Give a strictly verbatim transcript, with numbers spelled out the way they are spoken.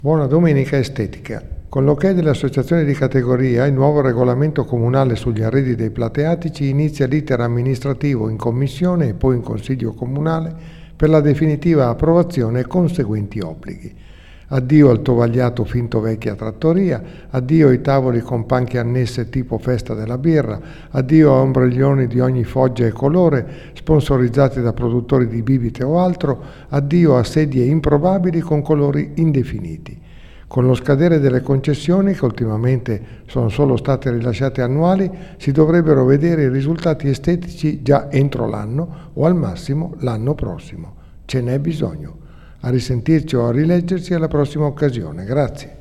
Buona domenica estetica. Con l'ok dell'associazione di categoria, il nuovo regolamento comunale sugli arredi dei plateatici inizia l'iter amministrativo in commissione e poi in consiglio comunale per la definitiva approvazione e conseguenti obblighi. Addio al tovagliato finto vecchia trattoria, addio ai tavoli con panche annesse tipo festa della birra, addio a ombrelloni di ogni foggia e colore sponsorizzati da produttori di bibite o altro, addio a sedie improbabili con colori indefiniti. Con lo scadere delle concessioni, che ultimamente sono solo state rilasciate annuali, si dovrebbero vedere i risultati estetici già entro l'anno o al massimo l'anno prossimo. Ce n'è bisogno. A risentirci o a rileggerci alla prossima occasione. Grazie.